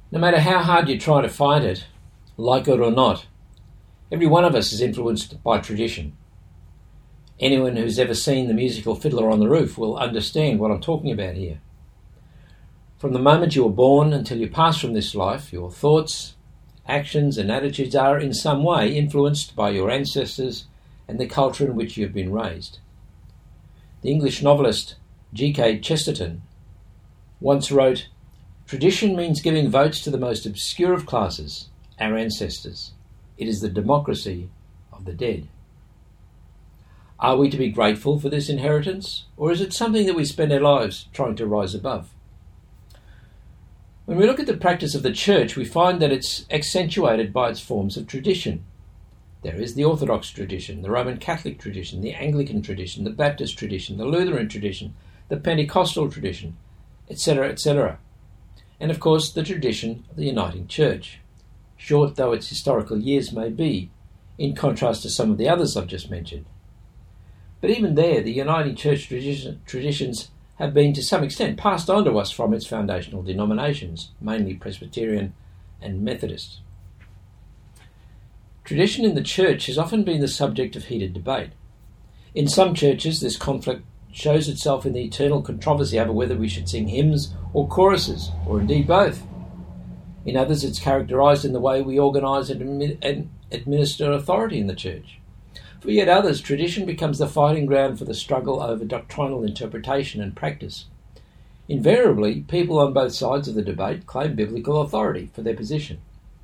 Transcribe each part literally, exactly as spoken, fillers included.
No matter how hard you try to fight it, like it or not, every one of us is influenced by tradition. Anyone who's ever seen the musical Fiddler on the Roof will understand what I'm talking about here. From the moment you were born until you pass from this life, your thoughts, actions and attitudes are in some way influenced by your ancestors and the culture in which you have been raised. The English novelist G K Chesterton once wrote, "Tradition means giving votes to the most obscure of classes, our ancestors. It is the democracy of the dead." Are we to be grateful for this inheritance, or is it something that we spend our lives trying to rise above? When we look at the practice of the Church, we find that it's accentuated by its forms of tradition. There is the Orthodox tradition, the Roman Catholic tradition, the Anglican tradition, the Baptist tradition, the Lutheran tradition, the Pentecostal tradition, et cetera, et cetera. And of course the tradition of the Uniting Church, short though its historical years may be, in contrast to some of the others I've just mentioned. But even there, the Uniting Church tradition, traditions have been to some extent passed on to us from its foundational denominations, mainly Presbyterian and Methodist. Tradition in the Church has often been the subject of heated debate. In some churches, this conflict shows itself in the eternal controversy over whether we should sing hymns or choruses, or indeed both. In others, it's characterised in the way we organise and administer authority in the Church. For yet others, tradition becomes the fighting ground for the struggle over doctrinal interpretation and practice. Invariably, people on both sides of the debate claim biblical authority for their position.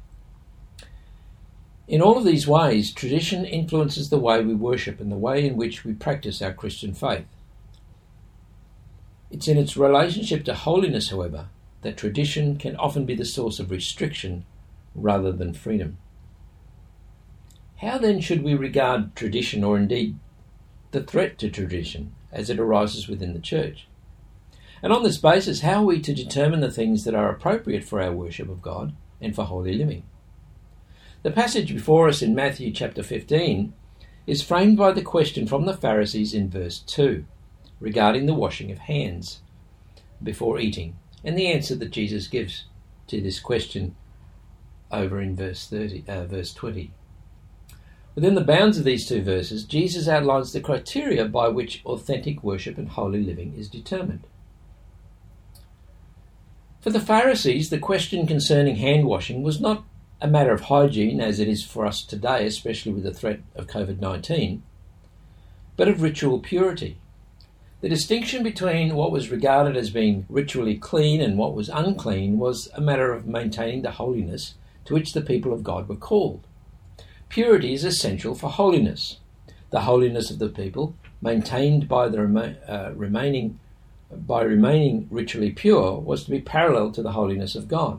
In all of these ways, tradition influences the way we worship and the way in which we practice our Christian faith. It's in its relationship to holiness, however, that tradition can often be the source of restriction rather than freedom. How then should we regard tradition, or indeed the threat to tradition, as it arises within the Church? And on this basis, how are we to determine the things that are appropriate for our worship of God and for holy living? The passage before us in Matthew chapter fifteen is framed by the question from the Pharisees in verse two regarding the washing of hands before eating, and the answer that Jesus gives to this question over in verse thirty, uh, verse twenty. Within the bounds of these two verses, Jesus outlines the criteria by which authentic worship and holy living is determined. For the Pharisees, the question concerning hand washing was not a matter of hygiene, as it is for us today, especially with the threat of covid nineteen, but of ritual purity. The distinction between what was regarded as being ritually clean and what was unclean was a matter of maintaining the holiness to which the people of God were called. Purity is essential for holiness. The holiness of the people, maintained by the rema- uh, remaining by remaining ritually pure, was to be parallel to the holiness of God.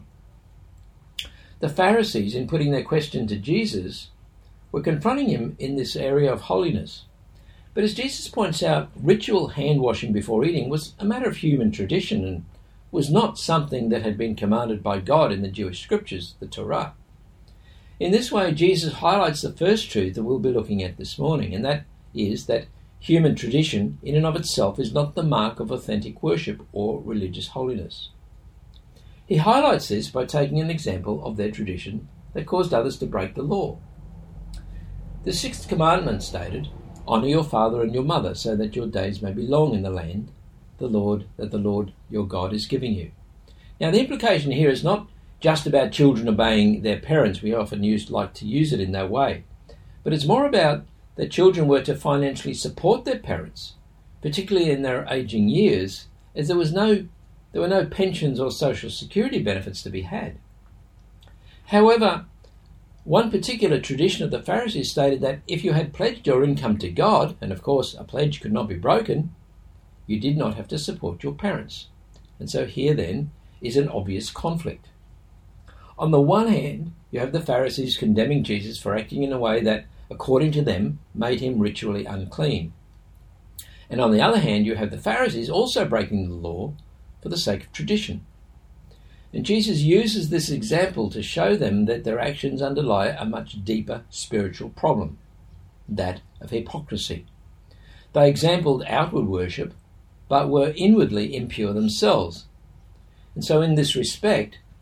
The Pharisees, in putting their question to Jesus, were confronting him in this area of holiness. But as Jesus points out, ritual hand washing before eating was a matter of human tradition and was not something that had been commanded by God in the Jewish scriptures, the Torah. In this way, Jesus highlights the first truth that we'll be looking at this morning, and that is that human tradition in and of itself is not the mark of authentic worship or religious holiness. He highlights this by taking an example of their tradition that caused others to break the law. The sixth commandment stated, "Honour your father and your mother, so that your days may be long in the land, the Lord, that the Lord your God is giving you." Now, the implication here is not just about children obeying their parents. We often used like to use it in that way. But it's more about that children were to financially support their parents, particularly in their aging years, as there was no there were no pensions or social security benefits to be had. However, one particular tradition of the Pharisees stated that if you had pledged your income to God, and of course a pledge could not be broken, you did not have to support your parents. And so here then is an obvious conflict. On the one hand, you have the Pharisees condemning Jesus for acting in a way that, according to them, made him ritually unclean. And on the other hand, you have the Pharisees also breaking the law for the sake of tradition. And Jesus uses this example to show them that their actions underlie a much deeper spiritual problem, that of hypocrisy. They exampled outward worship, but were inwardly impure themselves. And so in this respect,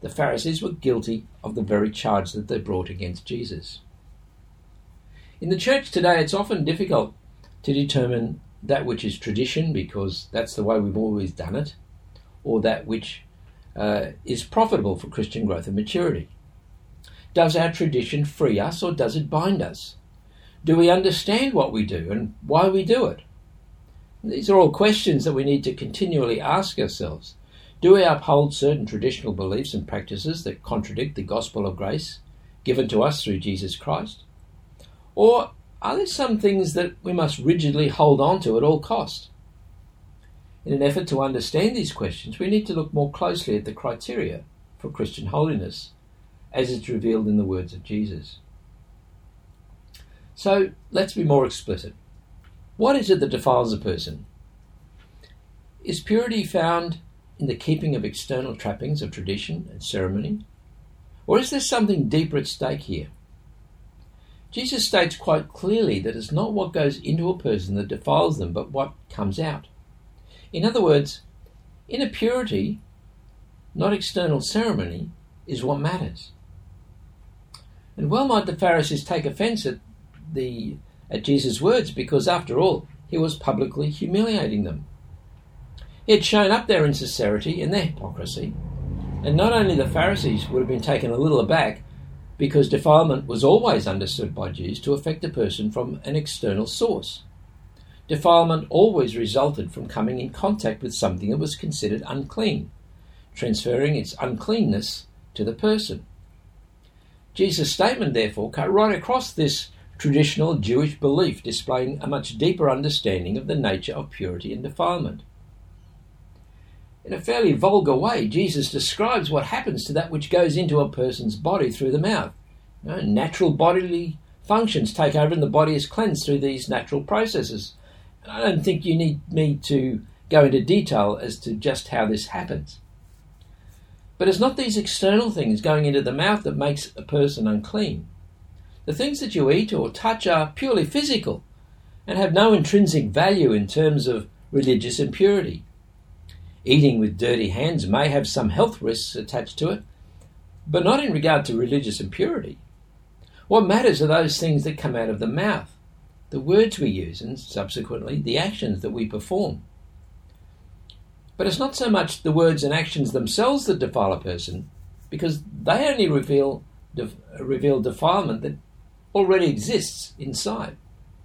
the Pharisees were guilty of the very charge that they brought against Jesus. In the church today, it's often difficult to determine that which is tradition because that's the way we've always done it, or that which uh, is profitable for Christian growth and maturity. Does our tradition free us or does it bind us? Do we understand what we do and why we do it? These are all questions that we need to continually ask ourselves. Do we uphold certain traditional beliefs and practices that contradict the gospel of grace given to us through Jesus Christ? Or are there some things that we must rigidly hold on to at all cost? In an effort to understand these questions, we need to look more closely at the criteria for Christian holiness as it's revealed in the words of Jesus. So let's be more explicit. What is it that defiles a person? Is purity found in the keeping of external trappings of tradition and ceremony? Or is there something deeper at stake here? Jesus states quite clearly that it's not what goes into a person that defiles them, but what comes out. In other words, inner purity, not external ceremony, is what matters. And well might the Pharisees take offence at the at Jesus' words, because after all, he was publicly humiliating them. He had shown up their insincerity and their hypocrisy, and not only the Pharisees would have been taken a little aback, because defilement was always understood by Jews to affect a person from an external source. Defilement always resulted from coming in contact with something that was considered unclean, transferring its uncleanness to the person. Jesus' statement, therefore, cut right across this traditional Jewish belief, displaying a much deeper understanding of the nature of purity and defilement. In a fairly vulgar way, Jesus describes what happens to that which goes into a person's body through the mouth. You know, natural bodily functions take over and the body is cleansed through these natural processes. And I don't think you need me to go into detail as to just how this happens. But it's not these external things going into the mouth that makes a person unclean. The things that you eat or touch are purely physical and have no intrinsic value in terms of religious impurity. Eating with dirty hands may have some health risks attached to it, but not in regard to religious impurity. What matters are those things that come out of the mouth, the words we use, and subsequently the actions that we perform. But it's not so much the words and actions themselves that defile a person, because they only reveal, def, reveal defilement that already exists inside.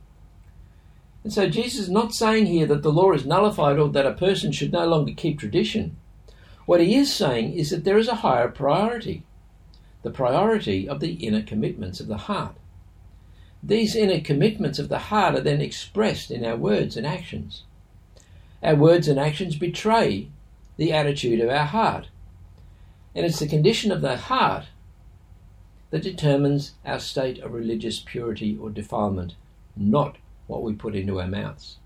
And so Jesus is not saying here that the law is nullified or that a person should no longer keep tradition. What he is saying is that there is a higher priority, the priority of the inner commitments of the heart. These inner commitments of the heart are then expressed in our words and actions. Our words and actions betray the attitude of our heart. And it's the condition of the heart that determines our state of religious purity or defilement, not what we put into our mouths.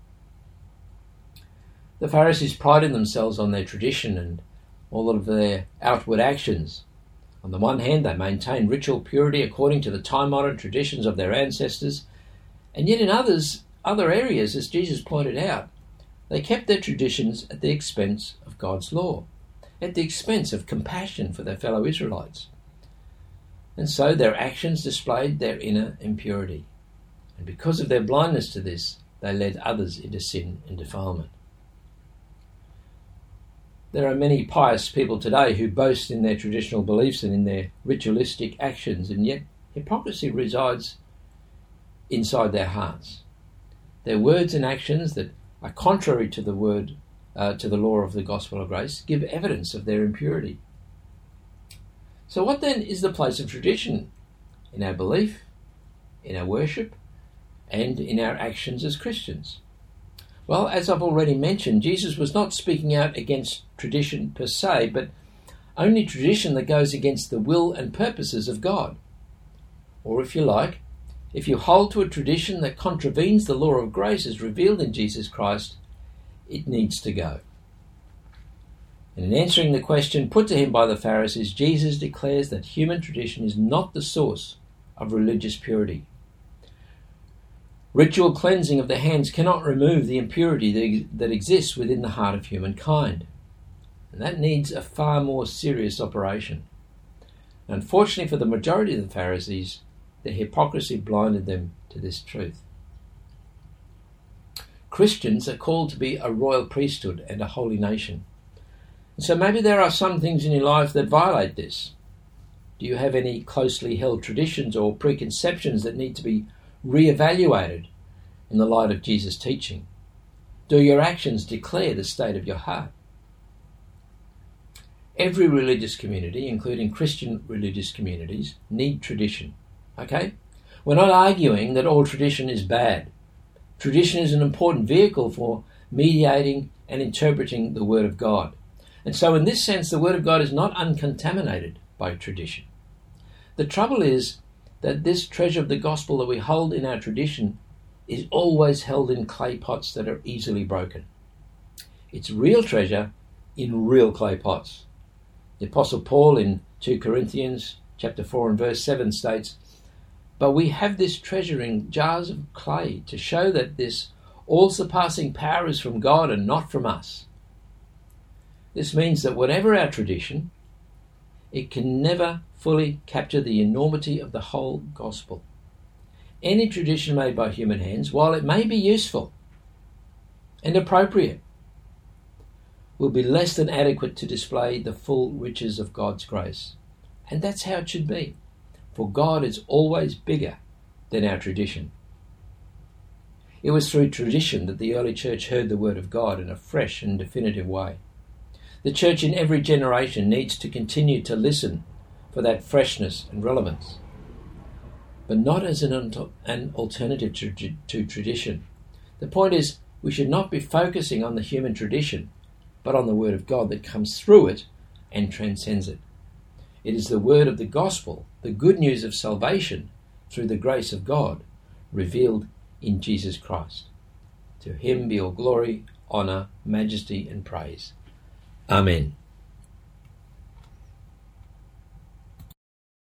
The Pharisees prided themselves on their tradition and all of their outward actions. On the one hand, they maintained ritual purity according to the time-honoured traditions of their ancestors, and yet in others, other areas, as Jesus pointed out, they kept their traditions at the expense of God's law, at the expense of compassion for their fellow Israelites. And so their actions displayed their inner impurity. And because of their blindness to this, they led others into sin and defilement. There are many pious people today who boast in their traditional beliefs and in their ritualistic actions, and yet hypocrisy resides inside their hearts. Their words and actions that are contrary to the word, uh, to the law of the gospel of grace, give evidence of their impurity. So what then is the place of tradition in our belief, in our worship, and in our actions as Christians? Well, as I've already mentioned, Jesus was not speaking out against tradition per se, but only tradition that goes against the will and purposes of God. Or if you like, if you hold to a tradition that contravenes the law of grace as revealed in Jesus Christ, it needs to go. And in answering the question put to him by the Pharisees, Jesus declares that human tradition is not the source of religious purity. Ritual cleansing of the hands cannot remove the impurity that exists within the heart of humankind. And that needs a far more serious operation. Unfortunately for the majority of the Pharisees, their hypocrisy blinded them to this truth. Christians are called to be a royal priesthood and a holy nation. And so maybe there are some things in your life that violate this. Do you have any closely held traditions or preconceptions that need to be re-evaluated in the light of Jesus' teaching? Do your actions declare the state of your heart? Every religious community, including Christian religious communities, need tradition. Okay? We're not arguing that all tradition is bad. Tradition is an important vehicle for mediating and interpreting the Word of God. And so in this sense, the Word of God is not uncontaminated by tradition. The trouble is that this treasure of the gospel that we hold in our tradition is always held in clay pots that are easily broken. It's real treasure in real clay pots. The Apostle Paul in Second Corinthians chapter four and verse seven states, "But we have this treasure in jars of clay to show that this all-surpassing power is from God and not from us." This means that whatever our tradition, it can never fully capture the enormity of the whole gospel. Any tradition made by human hands, while it may be useful and appropriate, will be less than adequate to display the full riches of God's grace. And that's how it should be, for God is always bigger than our tradition. It was through tradition that the early church heard the word of God in a fresh and definitive way. The church in every generation needs to continue to listen for that freshness and relevance, but not as an, an alternative to, to tradition. The point is, we should not be focusing on the human tradition, but on the word of God that comes through it and transcends it. It is the word of the gospel, the good news of salvation through the grace of God, revealed in Jesus Christ. To him be all glory, honour, majesty and praise. Amen.